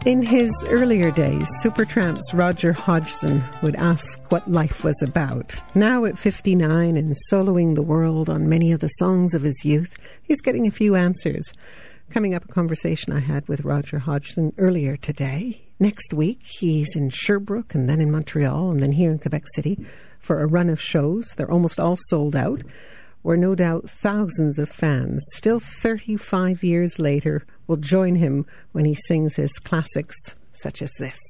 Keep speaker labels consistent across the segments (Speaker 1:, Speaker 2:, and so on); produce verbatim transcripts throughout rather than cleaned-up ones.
Speaker 1: In his earlier days, Supertramp's Roger Hodgson would ask what life was about. Now at fifty-nine and soloing the world on many of the songs of his youth, he's getting a few answers. Coming up, a conversation I had with Roger Hodgson earlier today. Next week, he's in Sherbrooke and then in Montreal and then here in Quebec City for a run of shows. They're almost all sold out, where no doubt thousands of fans, still thirty-five years later, will join him when he sings his classics such as this.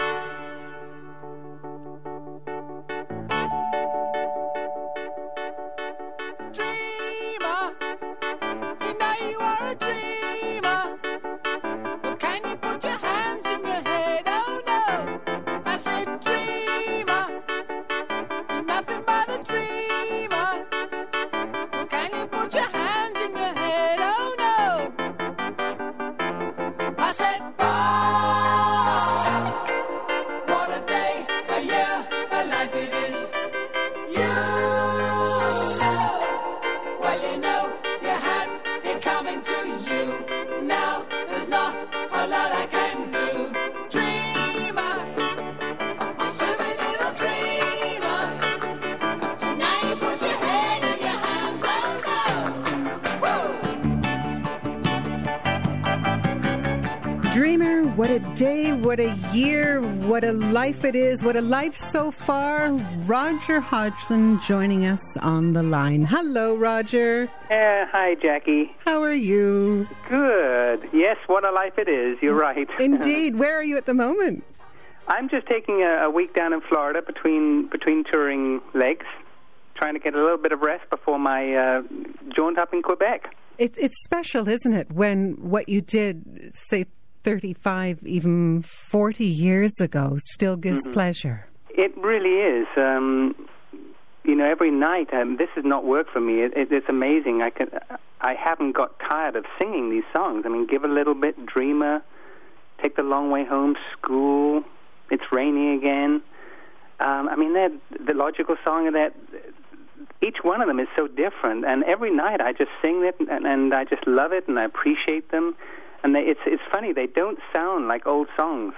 Speaker 1: Dreamer, what a day, what a year, what a life it is, what a life so far. Roger Hodgson joining us on the line. Hello, Roger.
Speaker 2: Uh, hi, Jackie.
Speaker 1: How are you?
Speaker 2: Good. Yes, what a life it is. You're right.
Speaker 1: Indeed. Where are you at the moment?
Speaker 2: I'm just taking a, a week down in Florida between between touring legs, trying to get a little bit of rest before my uh, jaunt up in Quebec.
Speaker 1: It, it's special, isn't it, when what you did, say, thirty-five, even forty years ago, still gives mm-hmm. pleasure.
Speaker 2: It really is. Um, you know, every night, um, this is not work for me. It, it, it's amazing. I can, I haven't got tired of singing these songs. I mean, Give a Little Bit, Dreamer, Take the Long Way Home, School, It's Raining Again. Um, I mean, the logical song of that, each one of them is so different. And every night I just sing it, and, and I just love it, and I appreciate them. And they, it's it's funny, they don't sound like old songs.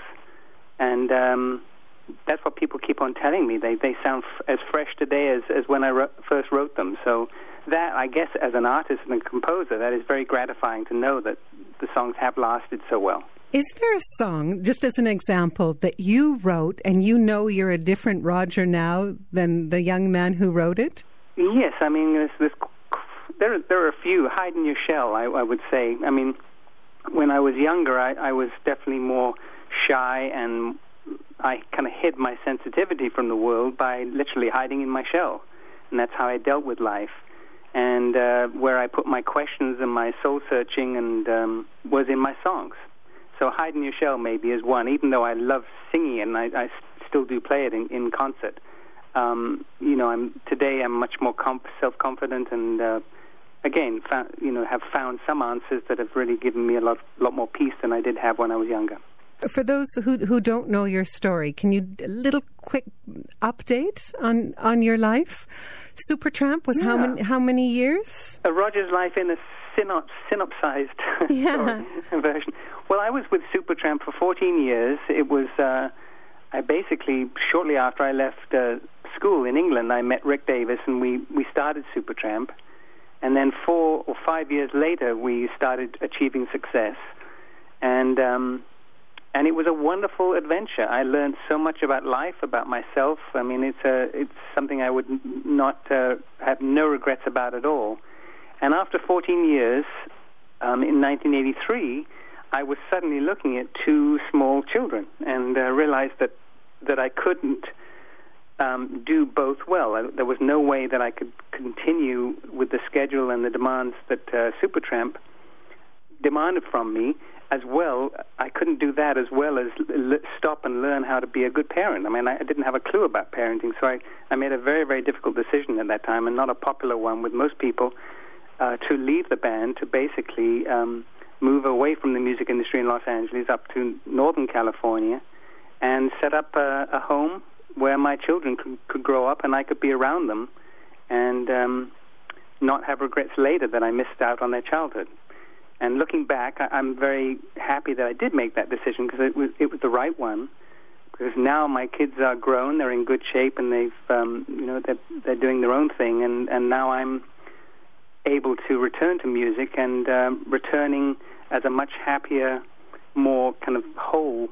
Speaker 2: And um, that's what people keep on telling me. They they sound f- as fresh today as, as when I ro- first wrote them. So that, I guess, as an artist and a composer, that is very gratifying to know that the songs have lasted so well.
Speaker 1: Is there a song, just as an example, that you wrote and you know you're a different Roger now than the young man who wrote it?
Speaker 2: Yes, I mean, there's, there's, there, there are a few. Hide in Your Shell, I, I would say. I mean, when I was younger, I, I was definitely more shy, and I kind of hid my sensitivity from the world by literally hiding in my shell. And that's how I dealt with life. And uh, where I put my questions and my soul-searching and um, was in my songs. So Hide in Your Shell maybe is one, even though I love singing it, and I, I still do play it in, in concert. Um, you know, I'm today I'm much more comp- self-confident and uh, again, found, you know, have found some answers that have really given me a lot, lot more peace than I did have when I was younger.
Speaker 1: For those who who don't know your story, can you a little quick update on, on your life? Supertramp was yeah. how many how many years?
Speaker 2: A Roger's life in a synop, synopsized
Speaker 1: yeah.
Speaker 2: version. Well, I was with Supertramp for fourteen years. It was uh, I basically shortly after I left uh, school in England, I met Rick Davis, and we we started Supertramp. And then four or five years later, we started achieving success. And um, and it was a wonderful adventure. I learned so much about life, about myself. I mean, it's a it's something I would not uh, have no regrets about at all. And after fourteen years, um, in nineteen eighty-three, I was suddenly looking at two small children and uh, realized that, that I couldn't Um, do both well. I, there was no way that I could continue with the schedule and the demands that uh, Supertramp demanded from me as well. I couldn't do that as well as l- stop and learn how to be a good parent. I mean, I, I didn't have a clue about parenting, so I, I made a very, very difficult decision at that time, and not a popular one with most people, uh, to leave the band, to basically um, move away from the music industry in Los Angeles up to Northern California and set up a, a home where my children could, could grow up and I could be around them and um, not have regrets later that I missed out on their childhood. And looking back, I, I'm very happy that I did make that decision because it was it was the right one. Because now my kids are grown, they're in good shape, and they've um, you know they're they're doing their own thing, and, and now I'm able to return to music and um, returning as a much happier, more kind of whole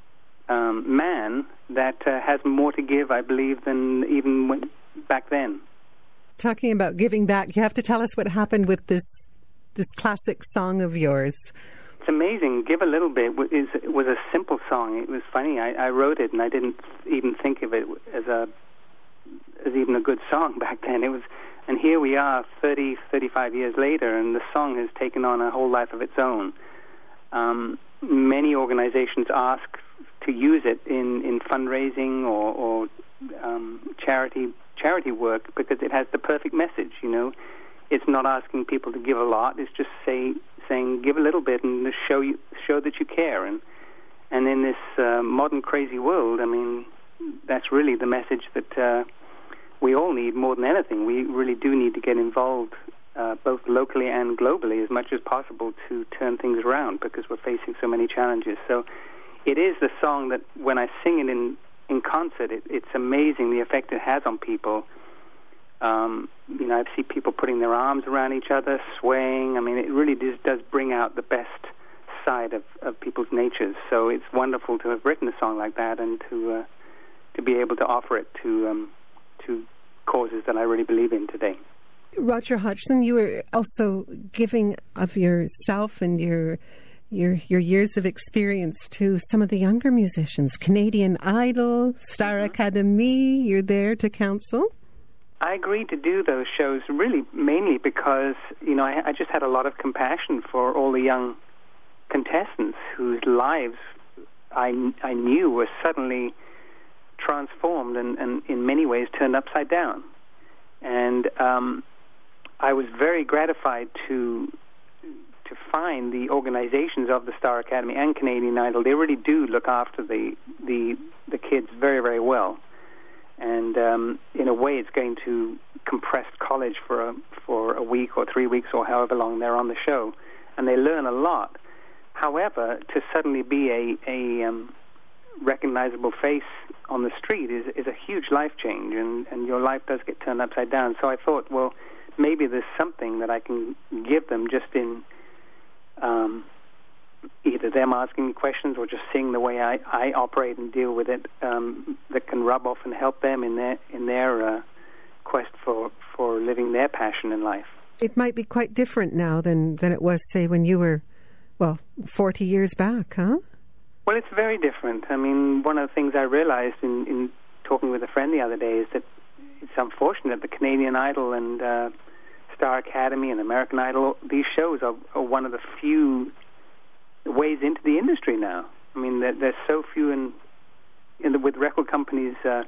Speaker 2: um, man that uh, has more to give, I believe, than even when, back then.
Speaker 1: Talking about giving back, you have to tell us what happened with this this classic song of yours.
Speaker 2: It's amazing. Give a Little Bit is was a simple song. It was funny. I, I wrote it, and I didn't even think of it as a as even a good song back then. It was, and here we are, thirty, thirty-five years later, and the song has taken on a whole life of its own. Um, many organizations ask to use it in, in fundraising or, or um, charity charity work because it has the perfect message. You know, it's not asking people to give a lot. It's just say, saying give a little bit and to show you show that you care. And and in this uh, modern crazy world, I mean, that's really the message that uh, we all need more than anything. We really do need to get involved, uh, both locally and globally, as much as possible to turn things around because we're facing so many challenges. So it is the song that when I sing it in, in concert, it, it's amazing the effect it has on people. Um, you know, I see people putting their arms around each other, swaying. I mean, it really does, does bring out the best side of, of people's natures. So it's wonderful to have written a song like that and to uh, to be able to offer it to um, to causes that I really believe in today.
Speaker 1: Roger Hodgson, you were also giving of yourself and your your your years of experience to some of the younger musicians. Canadian Idol, Star mm-hmm. Academy, you're there to counsel.
Speaker 2: I agreed to do those shows really mainly because, you know, I, I just had a lot of compassion for all the young contestants whose lives I, I knew were suddenly transformed and, and in many ways turned upside down. And um, I was very gratified to to find the organizations of the Star Academy and Canadian Idol. They really do look after the the, the kids very, very well. And um, in a way, it's going to compress college for a, for a week or three weeks or however long they're on the show. And they learn a lot. However, to suddenly be a, a um, recognizable face on the street is, is a huge life change, and, and your life does get turned upside down. So I thought, well, maybe there's something that I can give them just in um, either them asking me questions or just seeing the way I, I operate and deal with it um, that can rub off and help them in their in their uh, quest for, for living their passion in life.
Speaker 1: It might be quite different now than, than it was, say, when you were, well, forty years back, huh?
Speaker 2: Well, it's very different. I mean, one of the things I realized in, in talking with a friend the other day is that it's unfortunate that Canadian Idol and uh, Star Academy and American Idol, these shows are, are one of the few ways into the industry now. I mean, there, there's so few in, in the, with record companies uh,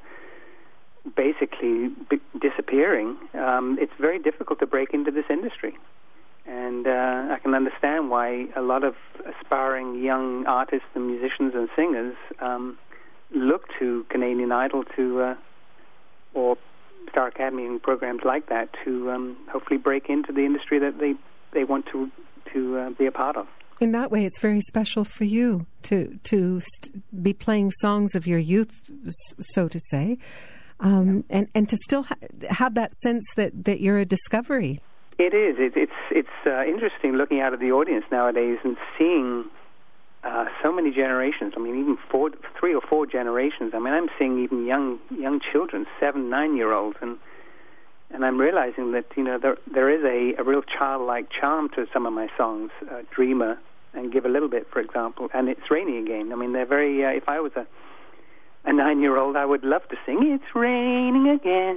Speaker 2: basically b- disappearing. Um, it's very difficult to break into this industry. And uh, I can understand why a lot of aspiring young artists and musicians and singers um, look to Canadian Idol to, uh, or Star Academy and programs like that to um, hopefully break into the industry that they, they want to to uh, be a part of.
Speaker 1: In that way, it's very special for you to to st- be playing songs of your youth, so to say, um, and and to still ha- have that sense that, that you're a discovery.
Speaker 2: It is. It, it's it's uh, interesting looking out of the audience nowadays and seeing uh, so many generations. I mean, even four, three or four generations. I mean, I'm seeing even young young children, seven, nine-year-olds, and and I'm realizing that you know there there is a, a real childlike charm to some of my songs, uh, Dreamer and Give a Little Bit, for example, and It's Raining Again. I mean, they're very. Uh, if I was a a nine-year-old, I would love to sing It's Raining Again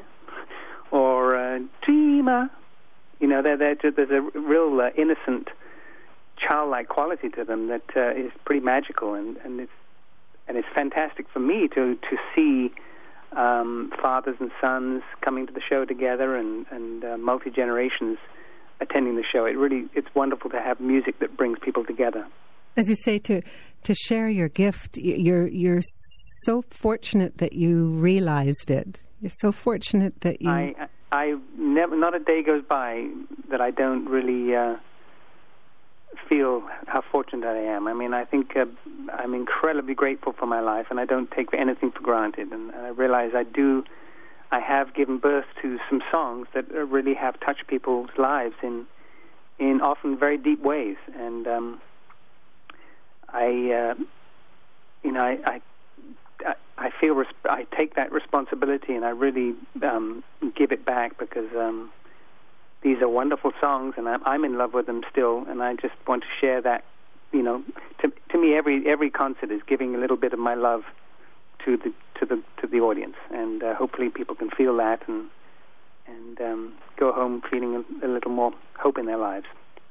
Speaker 2: or uh, Dreamer. You know, they're, they're, there's a real uh, innocent, childlike quality to them that uh, is pretty magical, and, and it's and it's fantastic for me to to see um, fathers and sons coming to the show together, and and uh, multi generations attending the show. It really it's wonderful to have music that brings people together.
Speaker 1: As you say, to to share your gift, you're you're so fortunate that you realized it. You're so fortunate that you.
Speaker 2: I, I never, not a day goes by that I don't really uh, feel feel how fortunate I am. I mean, I think uh, I'm incredibly grateful for my life, and I don't take anything for granted. And I realize I do, I have given birth to some songs that really have touched people's lives in, in often very deep ways. And um, I, uh, you know, I, I, I feel resp- I take that responsibility, and I really um, give it back because. Um, These are wonderful songs, and I'm, I'm in love with them still, and I just want to share that. You know, to, to me, every every concert is giving a little bit of my love to the to the to the audience, and uh, hopefully people can feel that and and um, go home feeling a, a little more hope in their lives.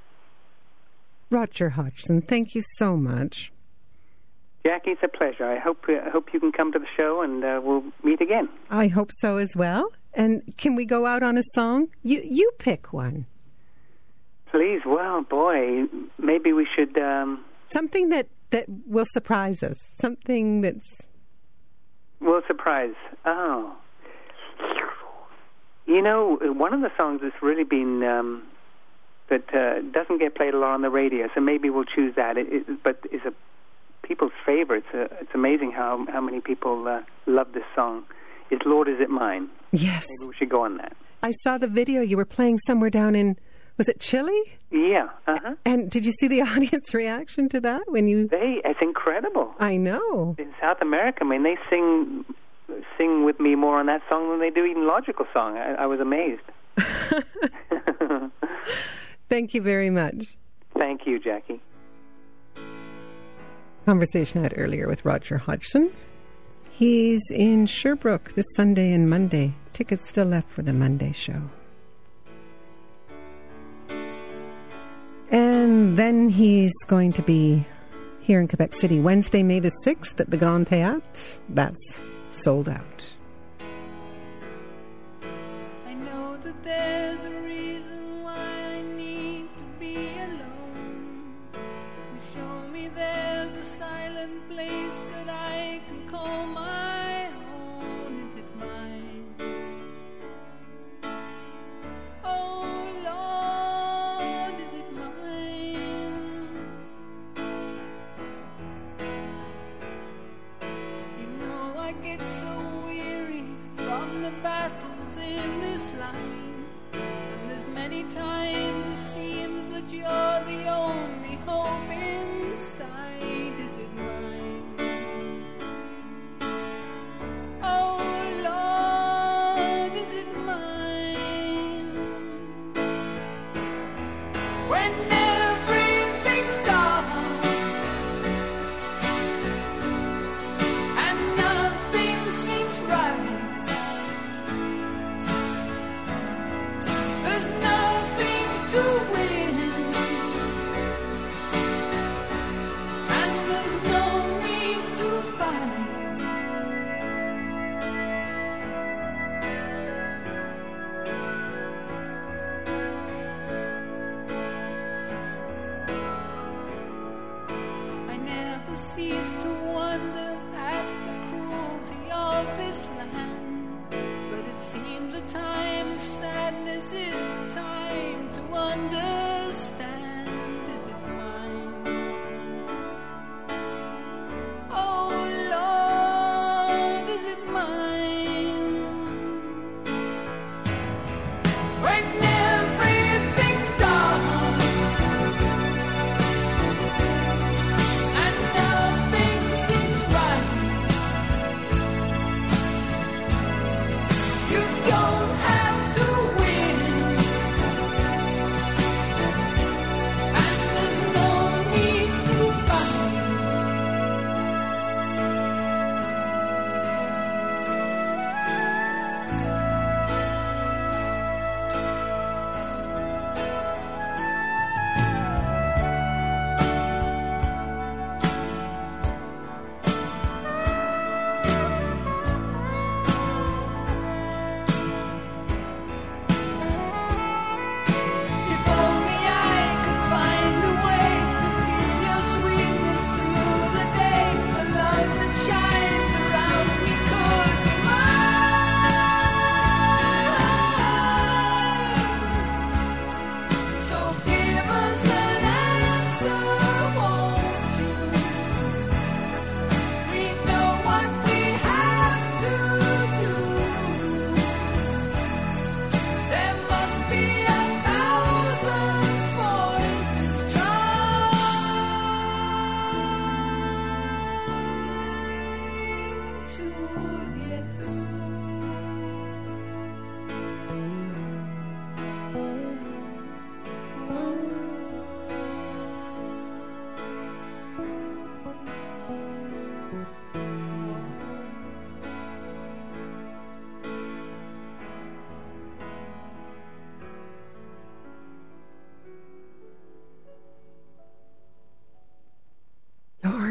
Speaker 1: Roger Hodgson, thank you so much.
Speaker 2: Jackie, it's a pleasure. I hope uh, I hope you can come to the show, and uh, we'll meet again.
Speaker 1: I hope so as well. And can we go out on a song? You you pick one.
Speaker 2: Please. Well, boy, maybe we should... Um,
Speaker 1: Something that, that will surprise us. Something that's...
Speaker 2: Will surprise. Oh. You know, one of the songs that's really been... Um, that uh, doesn't get played a lot on the radio, so maybe we'll choose that. It, it, but is a people's favorite. It's, uh, it's amazing how, how many people uh, love this song. It's Lord, Is It Mine?
Speaker 1: Yes.
Speaker 2: Maybe we should go on that.
Speaker 1: I saw the video. You were playing somewhere down in, was it Chile?
Speaker 2: Yeah. Uh-huh.
Speaker 1: And did you see the audience reaction to that when you...
Speaker 2: They, it's incredible.
Speaker 1: I know.
Speaker 2: In South America, I mean, they sing sing with me more on that song than they do even Logical Song. I, I was amazed.
Speaker 1: Thank you very much.
Speaker 2: Thank you, Jackie.
Speaker 1: Conversation I had earlier with Roger Hodgson. He's in Sherbrooke this Sunday and Monday. Tickets still left for the Monday show. And then he's going to be here in Quebec City Wednesday, May the sixth at the Grand Théâtre. That's sold out.
Speaker 3: I know that there's a reason why I need to be alone. You show me there's a silent place that I can call my own. Is it mine? Oh Lord, is it mine? You know I get so weary from the battles in this life, and there's many times it seems that you're the only hope in sight. Is it mine? Oh Lord, is it mine? When everything's dark and nothing seems right, there's nothing to win, and there's no need to fight. I never cease to wonder at the cruelty of this land, but it seems a time of sadness is a time to understand. Is it mine? Oh Lord, is it mine? When everything's dark and nothing seems right, you don't have to win,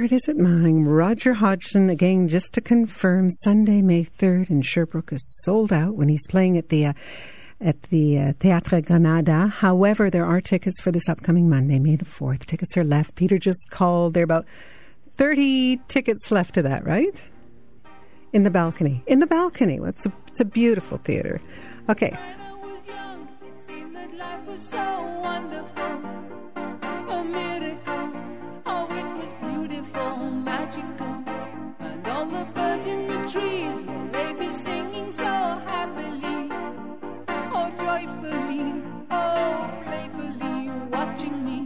Speaker 1: heart is it mine? Roger Hodgson, again, just to confirm, Sunday, May third in Sherbrooke is sold out when he's playing at the uh, at the uh, Teatre Granada. However, there are tickets for this upcoming Monday, May the fourth. Tickets are left. Peter just called. There are about thirty tickets left to that, right? In the balcony. In the balcony. Well, it's, a, it's a beautiful theatre. Okay.
Speaker 3: When I was young, it seemed that life was so wonderful, a miracle. Oh, it was beautiful, magical, and all the birds in the trees, well, they be singing so happily, oh, joyfully, oh, playfully, watching me.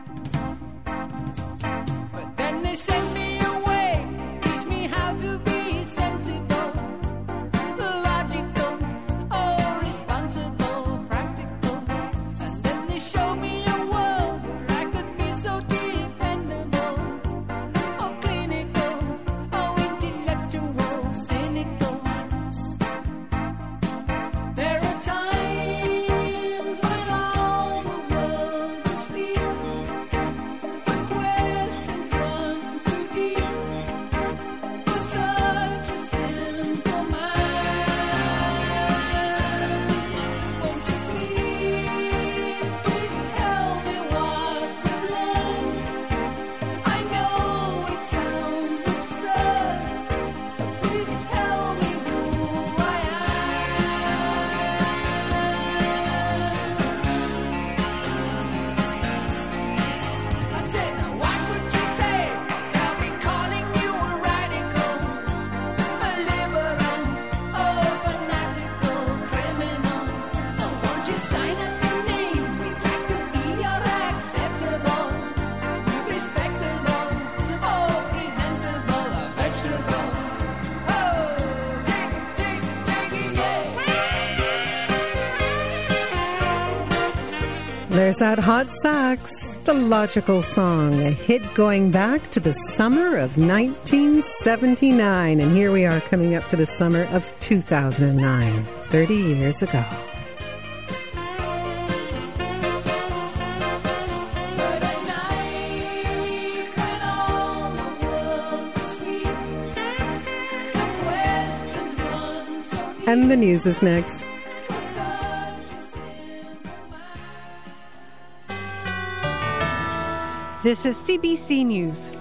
Speaker 3: But then they sent me away to teach me how to be sensible, logical, oh, responsible, practical. And then they showed me a world where I could be so dependable, oh, clinical, oh, intellectual, cynical. There are times when all the world's asleep, the questions run too deep for such a simple mind. Won't you please, please tell me what we've learned? I know it sounds absurd, but please tell me who I am. I said, now what would you say? They'll be calling you a radical, a liberal, oh, fanatical criminal. Oh, won't you sign up your name? We'd like to be your acceptable, respectable, oh, presentable, a vegetable. Oh, take, take, take it, yeah.
Speaker 1: There's that hot sax, the logical song, a hit going back to the summer of nineteen seventy-nine. And here we are coming up to the summer of two thousand nine, thirty years ago.
Speaker 3: But at night, when all the world's asleep, the questions run so deep
Speaker 1: And the news is next.
Speaker 3: for such a simple mind.
Speaker 4: This is C B C News.